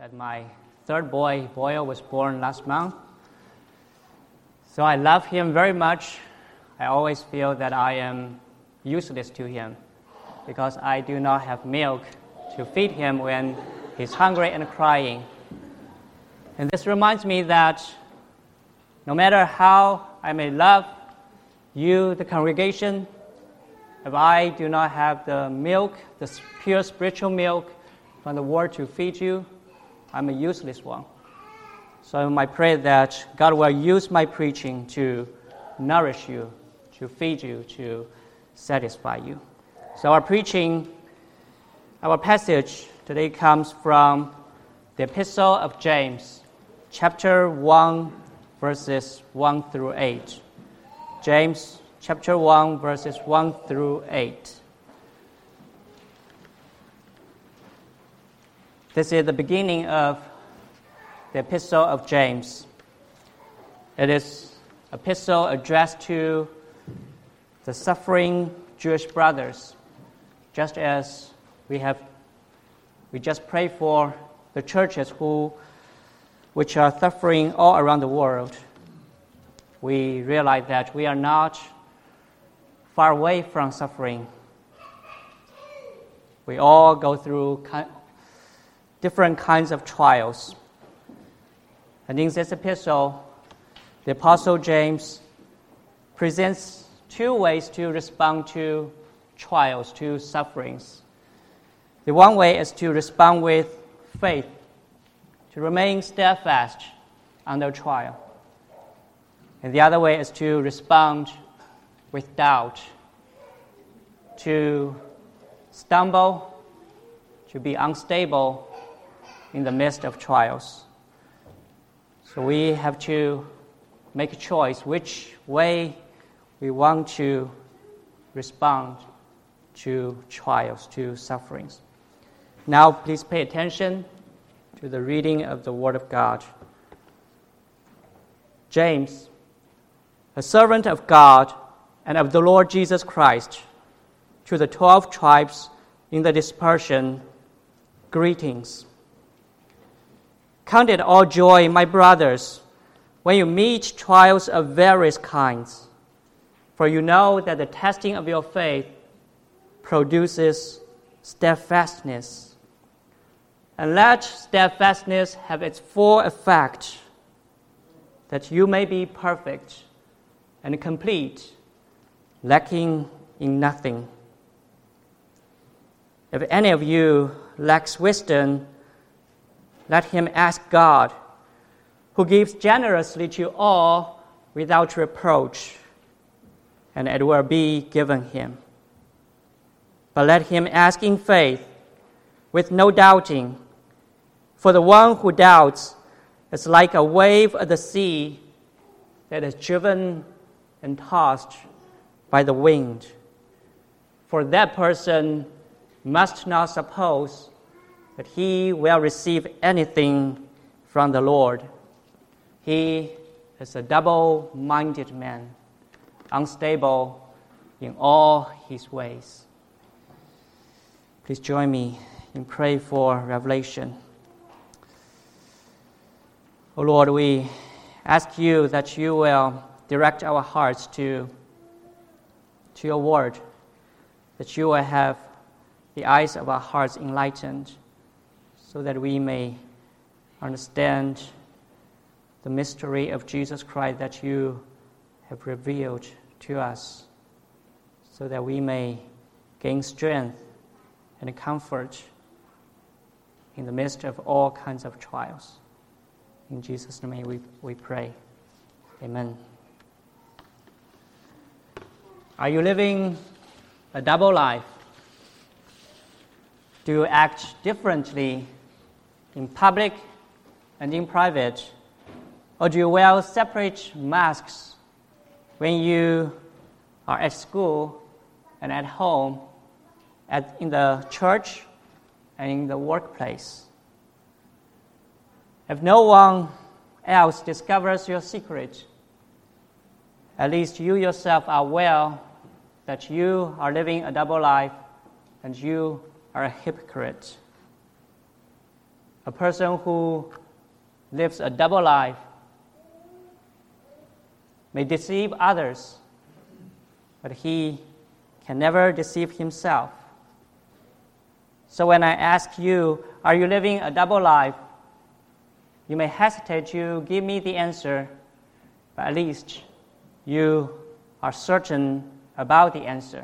that my third boy, Boyle, was born last month. So I love him very much. I always feel that I am useless to him because I do not have milk to feed him when he's hungry and crying. And this reminds me that no matter how I may love you, the congregation, if I do not have the milk, the pure spiritual milk from the Word to feed you, I'm a useless one. So I pray that God will use my preaching to nourish you, to feed you, to satisfy you. So our passage today comes from the Epistle of James, chapter 1, verses 1 through 8. James chapter 1, verses 1 through 8. This is the beginning of the Epistle of James. It is an epistle addressed to the suffering Jewish brothers, just as we just pray for the churches which are suffering all around the world. We realize that we are not far away from suffering. We all go through different kinds of trials. And in this epistle, the Apostle James presents two ways to respond to trials, to sufferings. The one way is to respond with faith, to remain steadfast under trial. And the other way is to respond with doubt, to stumble, to be unstable in the midst of trials. So we have to make a choice which way we want to respond to trials, to sufferings. Now please pay attention to the reading of the Word of God. James, a servant of God and of the Lord Jesus Christ, to the 12 tribes in the dispersion, greetings. Count it all joy, my brothers, when you meet trials of various kinds, for you know that the testing of your faith produces steadfastness. And let steadfastness have its full effect, that you may be perfect and complete, lacking in nothing. If any of you lacks wisdom, let him ask God, who gives generously to all without reproach, and it will be given him. But let him ask in faith, with no doubting, for the one who doubts is like a wave of the sea that is driven and tossed by the wind. For that person must not suppose that he will receive anything from the Lord. He is a double-minded man, unstable in all his ways. Please join me in prayer for revelation. O Lord, we ask you that you will direct our hearts to your word, that you will have the eyes of our hearts enlightened, so that we may understand the mystery of Jesus Christ that you have revealed to us, so that we may gain strength and comfort in the midst of all kinds of trials. In Jesus' name we pray. Amen. Are you living a double life? Do you act differently in public and in private? Or do you wear separate masks when you are at school and at home, in the church and in the workplace? If no one else discovers your secret, at least you yourself are aware that you are living a double life and you are a hypocrite. a person who lives a double life may deceive others, but he can never deceive himself. So when I ask you, are you living a double life? You may hesitate to give me the answer, but at least you are certain about the answer.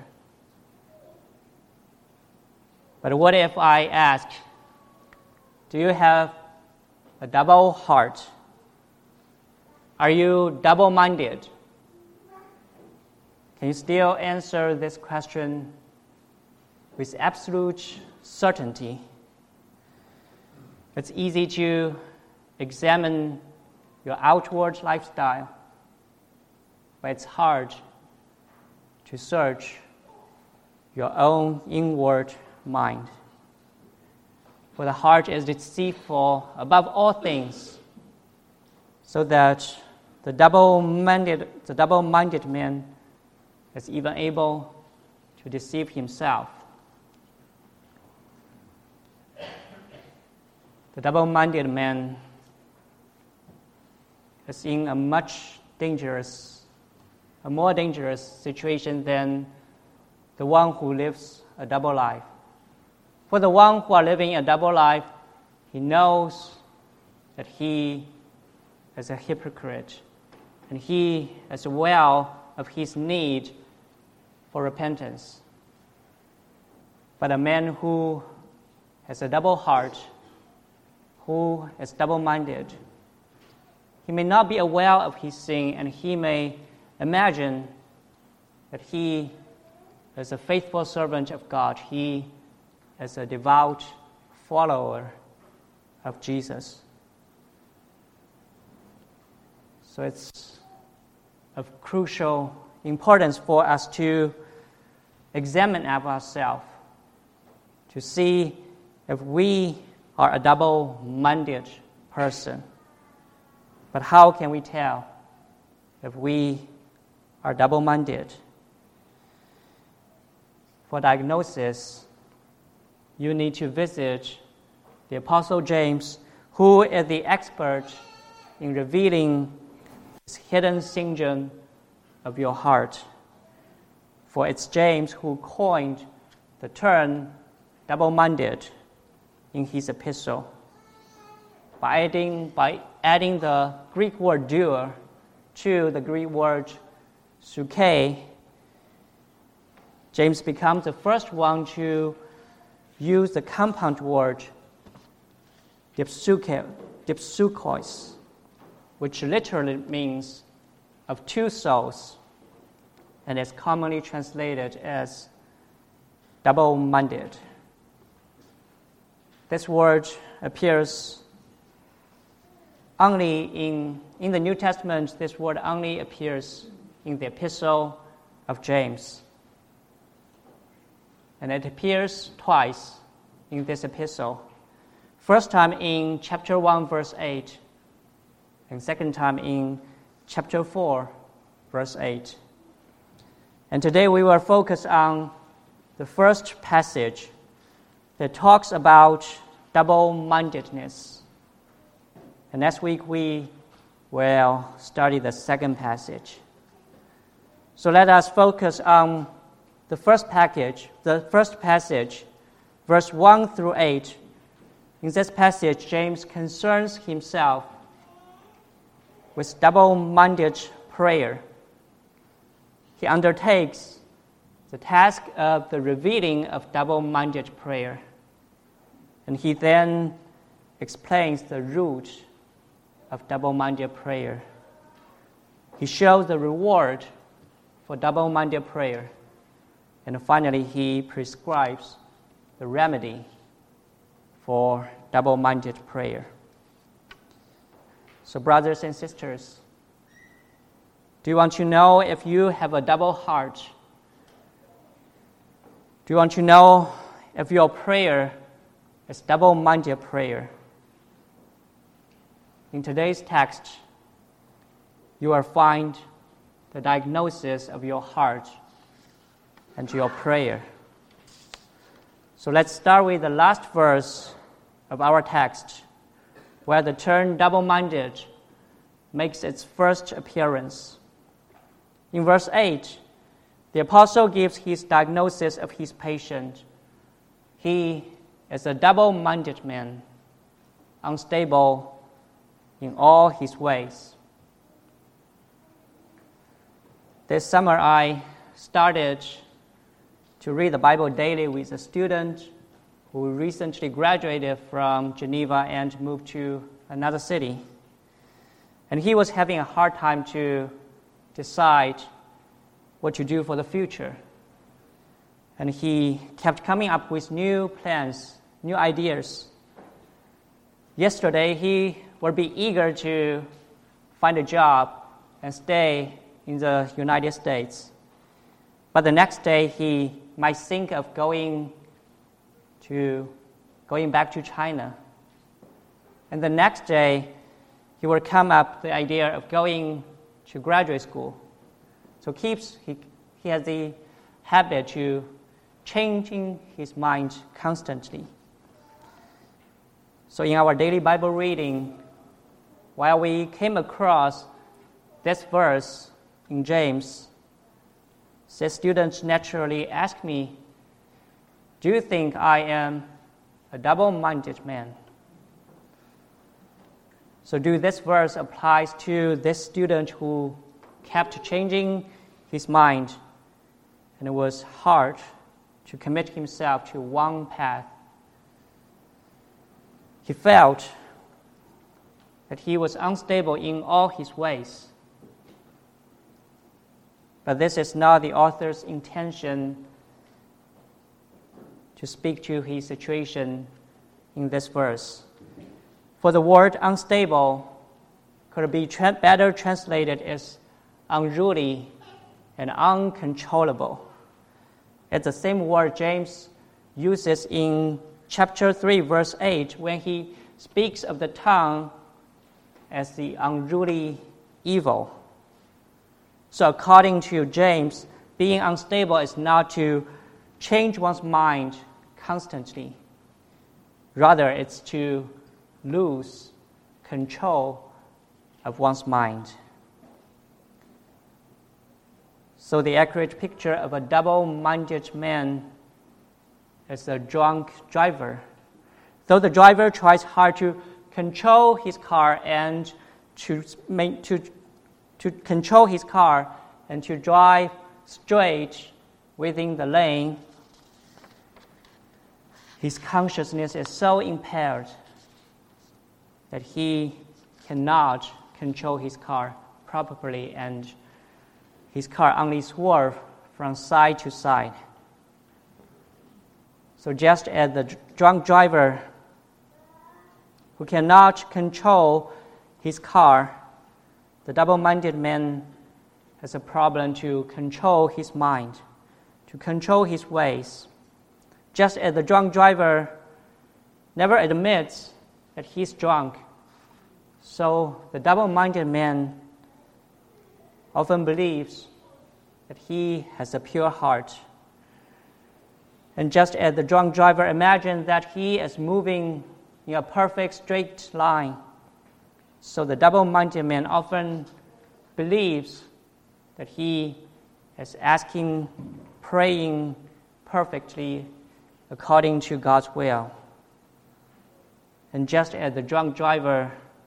But what if I ask, do you have a double heart? Are you double-minded? Can you still answer this question with absolute certainty? It's easy to examine your outward lifestyle, but it's hard to search your own inward mind. For the heart is deceitful above all things, so that the double-minded man is even able to deceive himself. The double-minded man is in a more dangerous situation than the one who lives a double life. For the one who is living a double life, he knows that he is a hypocrite, and he is aware of his need for repentance. But a man who has a double heart, who is double-minded, he may not be aware of his sin, and he may imagine that he is a faithful servant of God. He is a devout follower of Jesus. So it's of crucial importance for us to examine ourselves, to see if we are a double-minded person. But how can we tell if we are double-minded? For diagnosis, you need to visit the Apostle James, who is the expert in revealing this hidden sin of your heart. For it's James who coined the term double-minded in his epistle. By adding the Greek word doer to the Greek word suke, James becomes the first one to use the compound word dipsukos, which literally means of two souls, and is commonly translated as double-minded. This word appears only in the New Testament. This word only appears in the epistle of James. And it appears twice in this epistle. First time in chapter 1, verse 8, and second time in chapter 4, verse 8. And today we will focus on the first passage that talks about double-mindedness. And next week we will study the second passage. So let us focus on the first passage, verse 1 through 8. In this passage, James concerns himself with double-minded prayer. He undertakes the task of the revealing of double-minded prayer. And he then explains the root of double-minded prayer. He shows the reward for double-minded prayer. And finally, he prescribes the remedy for double-minded prayer. So, brothers and sisters, do you want to know if you have a double heart? Do you want to know if your prayer is double-minded prayer? In today's text, you will find the diagnosis of your heart and your prayer. So let's start with the last verse of our text, where the term double-minded makes its first appearance. In verse 8, the apostle gives his diagnosis of his patient. He is a double-minded man, unstable in all his ways. This summer, I started to read the Bible daily with a student who recently graduated from Geneva and moved to another city. And he was having a hard time to decide what to do for the future. And he kept coming up with new plans, new ideas. Yesterday, he would be eager to find a job and stay in the United States. But the next day, he might think of going back to China. And the next day, he will come up with the idea of going to graduate school. So he has the habit to changing his mind constantly. So in our daily Bible reading, while we came across this verse in James, the students naturally asked me, "Do you think I am a double-minded man?" So this verse applies to this student who kept changing his mind, and it was hard to commit himself to one path. He felt that he was unstable in all his ways. But this is not the author's intention to speak to his situation in this verse. For the word unstable could be better translated as unruly and uncontrollable. It's the same word James uses in chapter 3, verse 8, when he speaks of the tongue as the unruly evil. So according to James, being unstable is not to change one's mind constantly. Rather, it's to lose control of one's mind. So the accurate picture of a double-minded man is a drunk driver. Though the driver tries hard to control his car and to control his car and to drive straight within the lane, his consciousness is so impaired that he cannot control his car properly, and his car only swerves from side to side. So just as the drunk driver who cannot control his car, the double-minded man has a problem to control his mind, to control his ways. Just as the drunk driver never admits that he's drunk, so the double-minded man often believes that he has a pure heart. And just as the drunk driver imagines that he is moving in a perfect straight line, so the double-minded man often believes that he is asking, praying perfectly according to God's will. And just as the drunk driver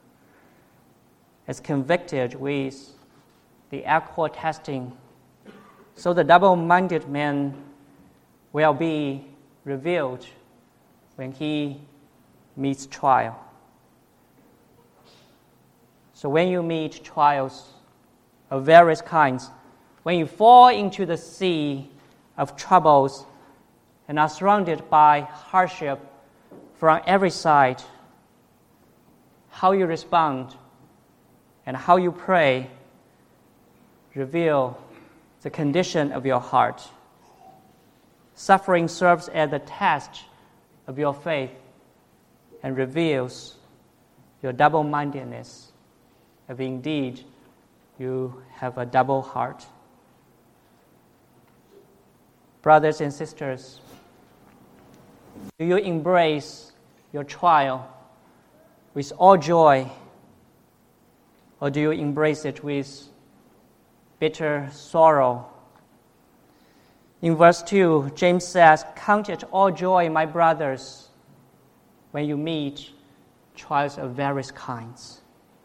is convicted with the alcohol testing, so the double-minded man will be revealed when he meets trial. So when you meet trials of various kinds, when you fall into the sea of troubles and are surrounded by hardship from every side, how you respond and how you pray reveal the condition of your heart. Suffering serves as the test of your faith and reveals your double-mindedness, if indeed you have a double heart. Brothers and sisters, do you embrace your trial with all joy, or do you embrace it with bitter sorrow? In verse 2, James says, "Count it all joy, my brothers, when you meet trials of various kinds."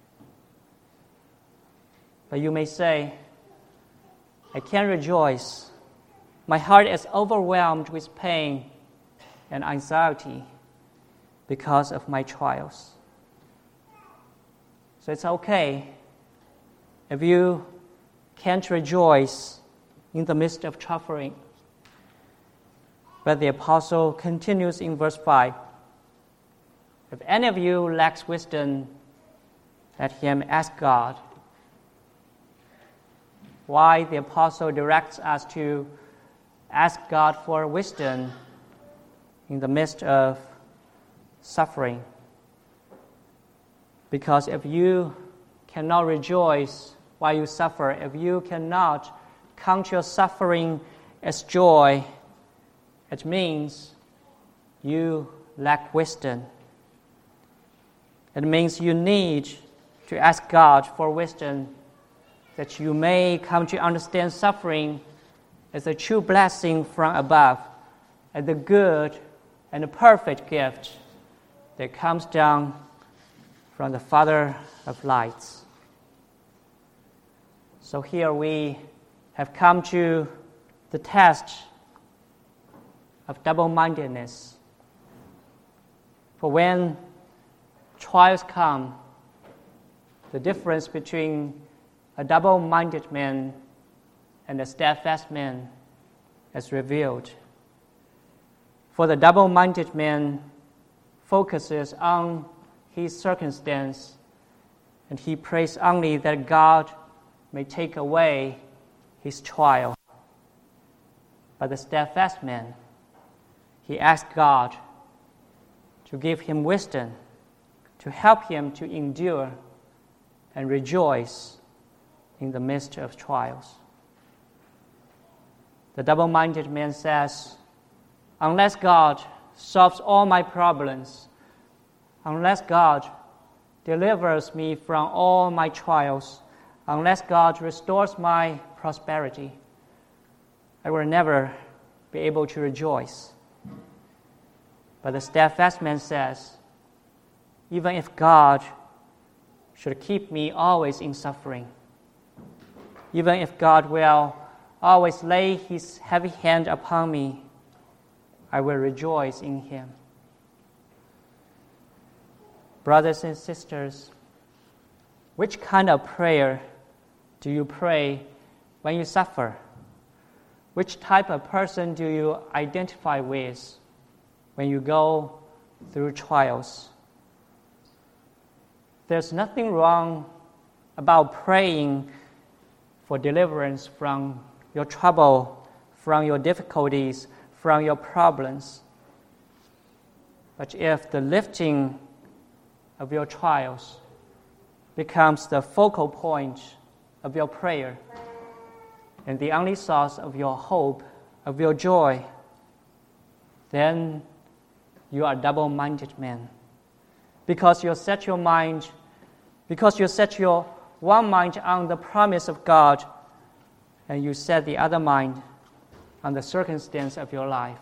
But you may say, "I can't rejoice. My heart is overwhelmed with pain and anxiety because of my trials." So it's okay if you can't rejoice in the midst of suffering. But the apostle continues in verse 5. "If any of you lacks wisdom, let him ask God." Why the apostle directs us to ask God for wisdom in the midst of suffering? Because if you cannot rejoice while you suffer, if you cannot count your suffering as joy, it means you lack wisdom. It means you need to ask God for wisdom, that you may come to understand suffering as a true blessing from above, as the good and the perfect gift that comes down from the Father of lights. So here we have come to the test of double-mindedness. For when trials come, the difference between a double-minded man and a steadfast man is revealed. For the double-minded man focuses on his circumstance, and he prays only that God may take away his trial. But the steadfast man, he asks God to give him wisdom, to help him to endure and rejoice in the midst of trials. The double-minded man says, "Unless God solves all my problems, unless God delivers me from all my trials, unless God restores my prosperity, I will never be able to rejoice." But the steadfast man says, "Even if God should keep me always in suffering, even if God will always lay his heavy hand upon me, I will rejoice in him." Brothers and sisters, which kind of prayer do you pray when you suffer? Which type of person do you identify with when you go through trials? There's nothing wrong about praying for deliverance from your trouble, from your difficulties, from your problems. But if the lifting of your trials becomes the focal point of your prayer and the only source of your hope, of your joy, then you are a double-minded man. Because you set your one mind on the promise of God, and you set the other mind on the circumstance of your life.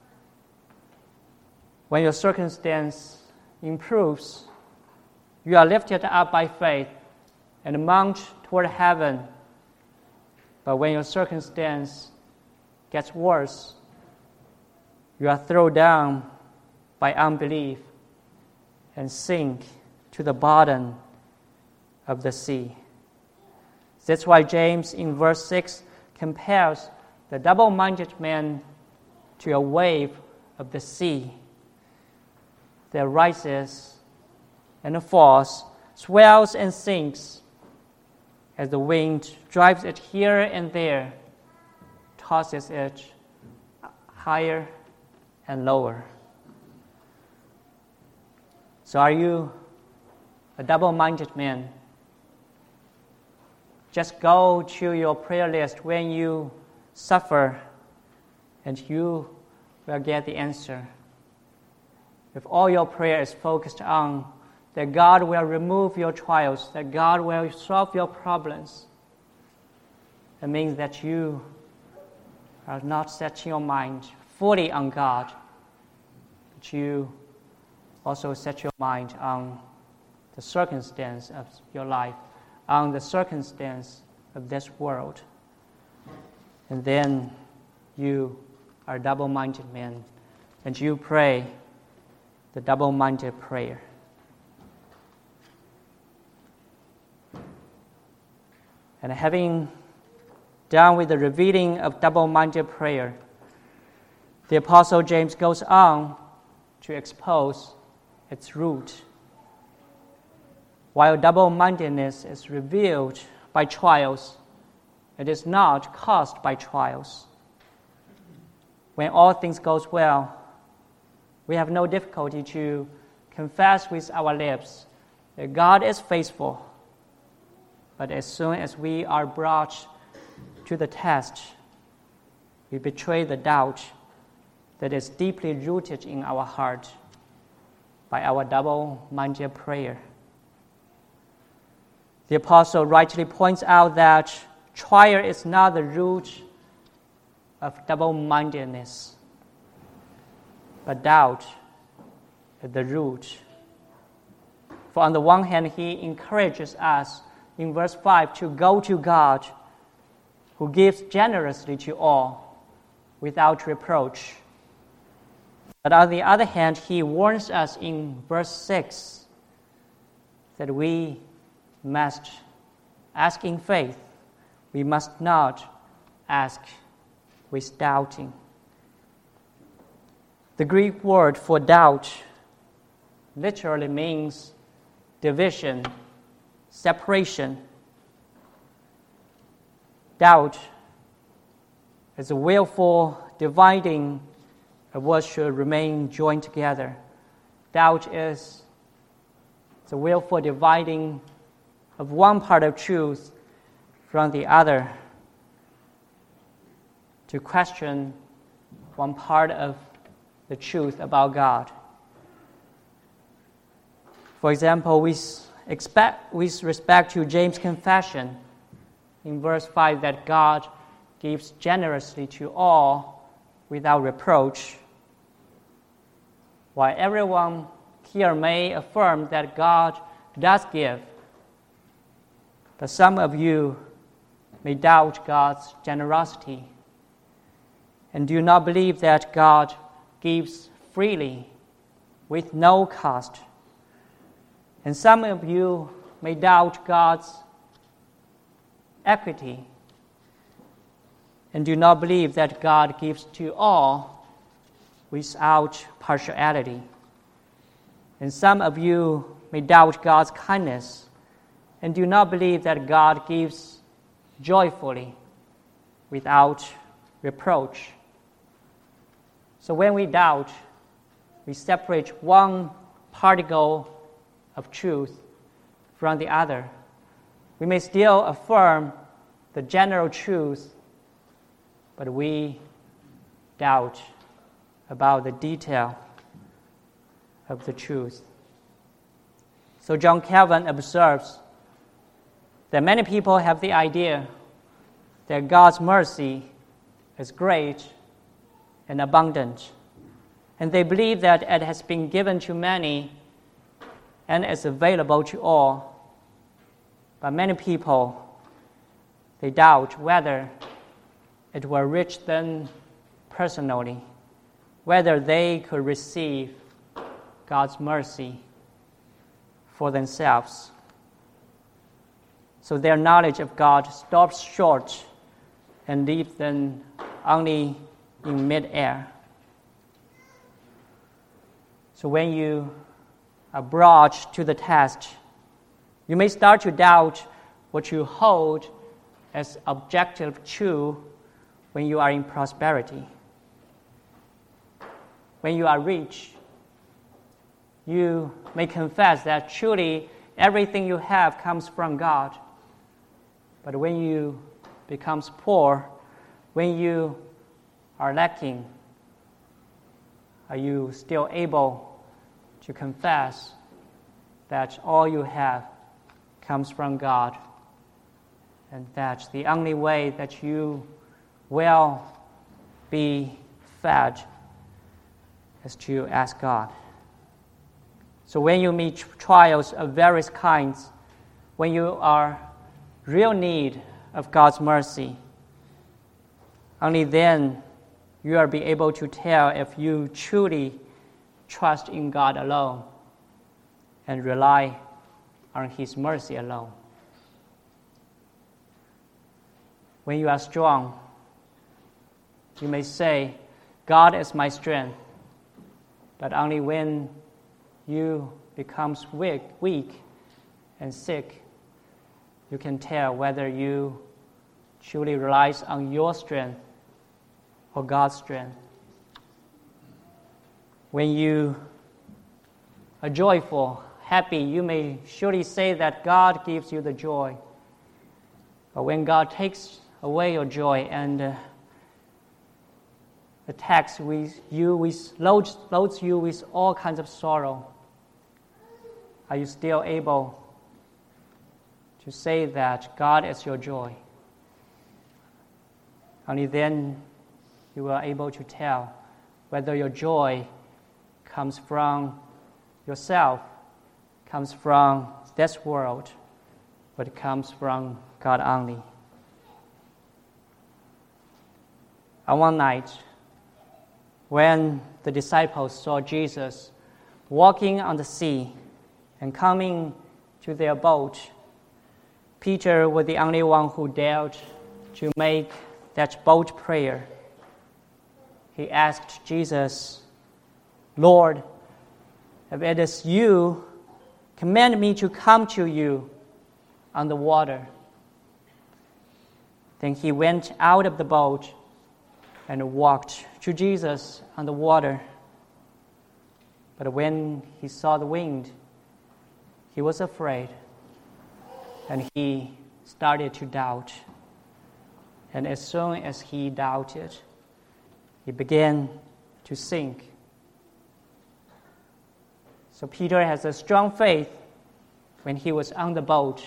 When your circumstance improves, you are lifted up by faith and mount toward heaven. But when your circumstance gets worse, you are thrown down by unbelief and sink to the bottom of the sea. That's why James in verse 6 compares the double-minded man to a wave of the sea that rises and falls, swells and sinks as the wind drives it here and there, tosses it higher and lower. So are you a double-minded man? Just go to your prayer list when you suffer, and you will get the answer. If all your prayer is focused on that God will remove your trials, that God will solve your problems, it means that you are not setting your mind fully on God, but you also set your mind on the circumstance of your life, on the circumstance of this world. And then you are a double-minded man, and you pray the double-minded prayer. And having done with the revealing of double-minded prayer, the Apostle James goes on to expose its root. While double-mindedness is revealed by trials, it is not caused by trials. When all things goes well, we have no difficulty to confess with our lips that God is faithful. But as soon as we are brought to the test, we betray the doubt that is deeply rooted in our heart by our double-minded prayer. The apostle rightly points out that trial is not the root of double-mindedness, but doubt is the root. For on the one hand, he encourages us in verse 5 to go to God, who gives generously to all without reproach. But on the other hand, he warns us in verse 6 that we must ask in faith. We must not ask with doubting. The Greek word for doubt literally means division, separation. Doubt is a willful dividing of what should remain joined together. Doubt is the willful dividing of one part of truth from the other, to question one part of the truth about God. For example, with respect to James' confession in verse 5 that God gives generously to all without reproach, while everyone here may affirm that God does give, but some of you may doubt God's generosity and do not believe that God gives freely with no cost. And some of you may doubt God's equity and do not believe that God gives to all without partiality. And some of you may doubt God's kindness and do not believe that God gives joyfully without reproach. So when we doubt, we separate one particle of truth from the other. We may still affirm the general truth, but we doubt about the detail of the truth. So John Calvin observes that many people have the idea that God's mercy is great and abundant, and they believe that it has been given to many and is available to all. But many people, they doubt whether it will reach them personally, whether they could receive God's mercy for themselves. So their knowledge of God stops short and leaves them only in mid-air. So when you are brought to the test, you may start to doubt what you hold as objective true when you are in prosperity. When you are rich, you may confess that truly everything you have comes from God. But when you become poor, when you are lacking, are you still able to confess that all you have comes from God, and that the only way that you will be fed is to ask God. So when you meet trials of various kinds, when you are real need of God's mercy, only then you will be able to tell if you truly trust in God alone and rely on His mercy alone. When you are strong, you may say, God is my strength, but only when you become weak and sick, you can tell whether you truly rely on your strength or God's strength. When you are joyful, happy, you may surely say that God gives you the joy. But when God takes away your joy and attacks loads you with all kinds of sorrow, are you still able to say that God is your joy? Only then you are able to tell whether your joy comes from yourself, comes from this world, but it comes from God only. On one night, when the disciples saw Jesus walking on the sea and coming to their boat, Peter was the only one who dared to make that bold prayer. He asked Jesus, Lord, if it is you, command me to come to you on the water. Then he went out of the boat and walked to Jesus on the water. But when he saw the wind, he was afraid, and he started to doubt. And as soon as he doubted, he began to sink. So Peter has a strong faith when he was on the boat.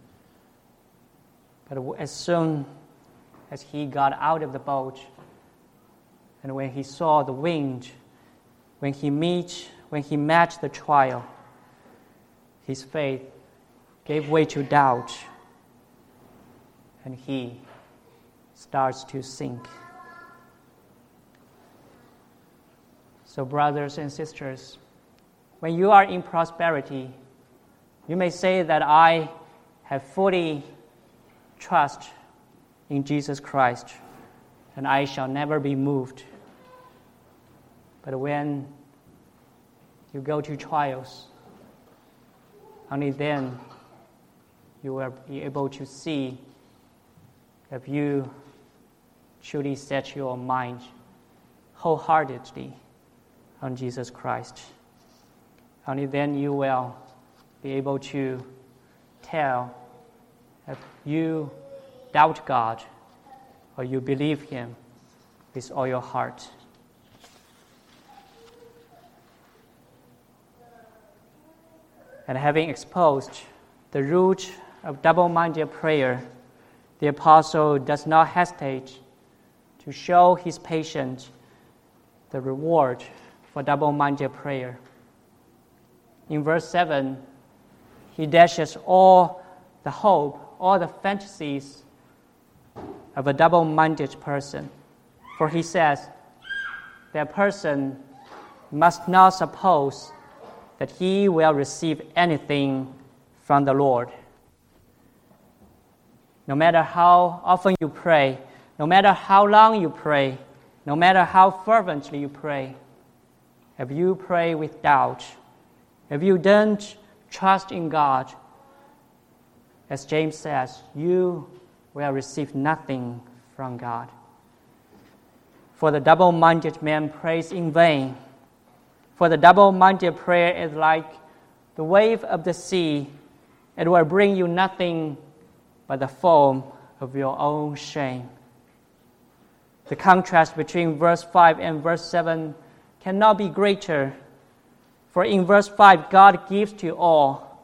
But as soon as he got out of the boat, and when he saw the wind, when he met the trial, his faith gave way to doubt, and he starts to sink. So brothers and sisters, when you are in prosperity, you may say that I have fully trust in Jesus Christ, and I shall never be moved. But when you go to trials, only then you will be able to see if you truly set your mind wholeheartedly on Jesus Christ. Only then you will be able to tell if you doubt God or you believe Him with all your heart. And having exposed the root of double-minded prayer, the apostle does not hesitate to show his patient the reward for double-minded prayer. In verse 7, he dashes all the hope, all the fantasies of a double-minded person. For he says, that person must not suppose that he will receive anything from the Lord. No matter how often you pray, no matter how long you pray, no matter how fervently you pray, if you pray with doubt, if you don't trust in God, as James says, you will receive nothing from God. For the double-minded man prays in vain. For the double-minded prayer is like the wave of the sea. It will bring you nothing but the foam of your own shame. The contrast between verse 5 and verse 7 cannot be greater. For in verse 5, God gives to all.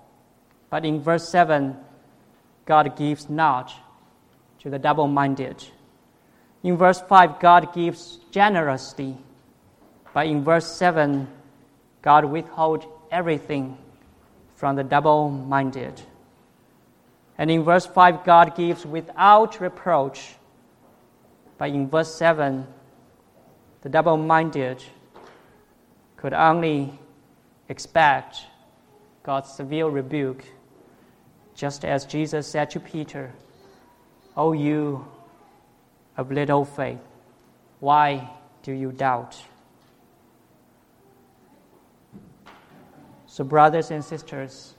But in verse 7, God gives not to the double-minded. In verse 5, God gives generously. But in verse 7, God withholds everything from the double-minded. And in verse 5, God gives without reproach. But in verse 7, the double-minded could only expect God's severe rebuke, just as Jesus said to Peter, "O you of little faith, why do you doubt?" So brothers and sisters,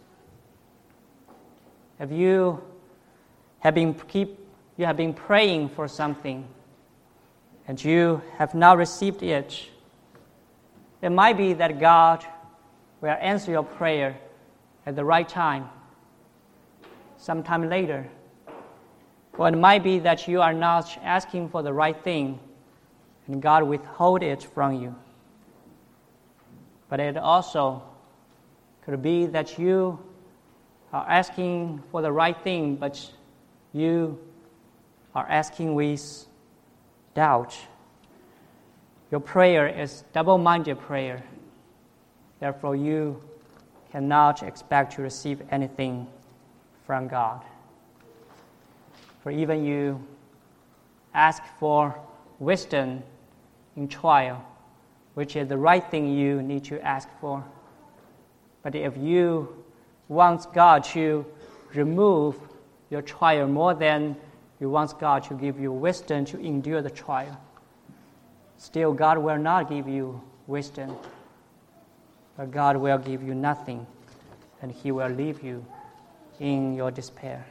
if you have been praying for something and you have not received it, it might be that God will answer your prayer at the right time, sometime later. Or it might be that you are not asking for the right thing and God withhold it from you. But it also could be that you are asking for the right thing, but you are asking with doubt. Your prayer is double-minded prayer. Therefore, you cannot expect to receive anything from God. For even you ask for wisdom in trial, which is the right thing you need to ask for. But if you want God to remove your trial more than you want God to give you wisdom to endure the trial, still God will not give you wisdom, but God will give you nothing, and He will leave you in your despair.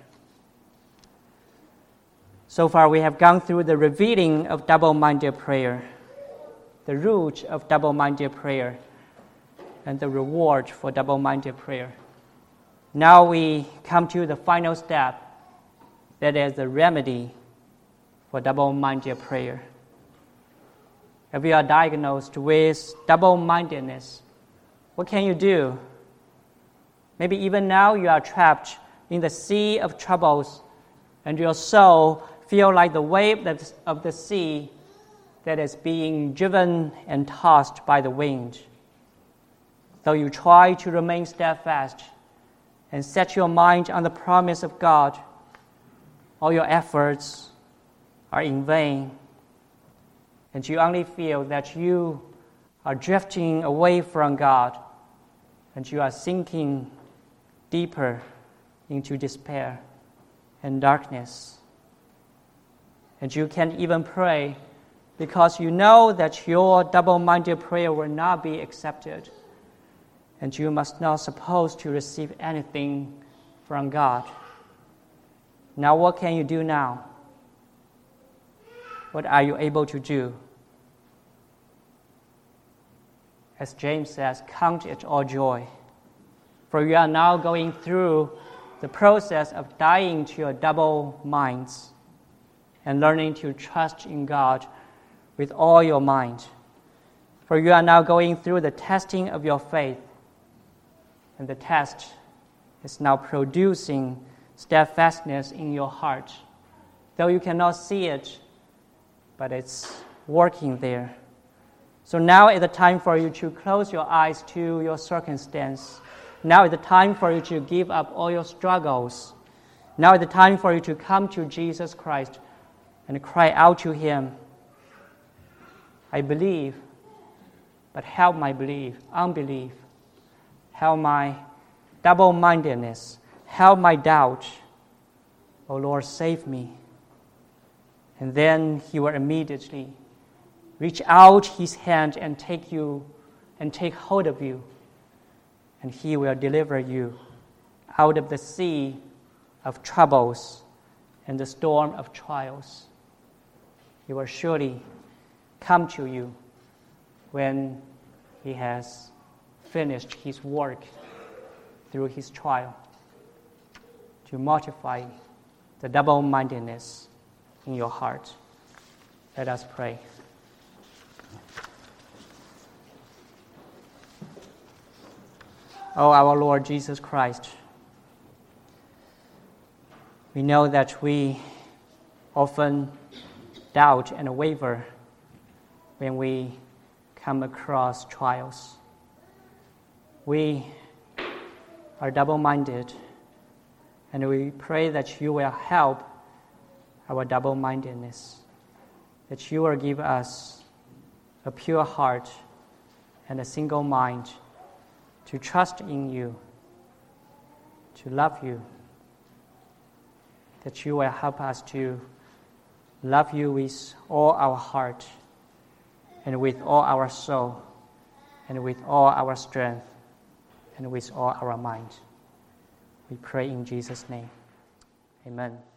So far we have gone through the revealing of double-minded prayer, the root of double-minded prayer, and the reward for double-minded prayer. Now we come to the final step, that is the remedy for double-minded prayer. If you are diagnosed with double-mindedness, what can you do? Maybe even now you are trapped in the sea of troubles, and your soul feels like the wave of the sea that is being driven and tossed by the wind. Though you try to remain steadfast and set your mind on the promise of God, all your efforts are in vain, and you only feel that you are drifting away from God, and you are sinking deeper into despair and darkness. And you can't even pray because you know that your double-minded prayer will not be accepted, and you must not supposed to receive anything from God. Now what can you do now? What are you able to do? As James says, count it all joy, for you are now going through the process of dying to your double minds and learning to trust in God with all your mind. For you are now going through the testing of your faith, and the test is now producing steadfastness in your heart. Though you cannot see it, but it's working there. So now is the time for you to close your eyes to your circumstance. Now is the time for you to give up all your struggles. Now is the time for you to come to Jesus Christ and cry out to Him, "I believe, but help my unbelief. Help my double-mindedness. Help my doubt. O Lord, save me." And then He will immediately reach out His hand and take hold of you, and He will deliver you out of the sea of troubles and the storm of trials. He will surely come to you when He has finished His work through His trial to mortify the double-mindedness in your heart. Let us pray. O our Lord Jesus Christ, We know that we often doubt and waver when we come across trials. We are double-minded, and we pray that you will help our double-mindedness, that you will give us a pure heart and a single mind to trust in you, to love you, that you will help us to love you with all our heart and with all our soul and with all our strength and with all our mind. We pray in Jesus' name. Amen.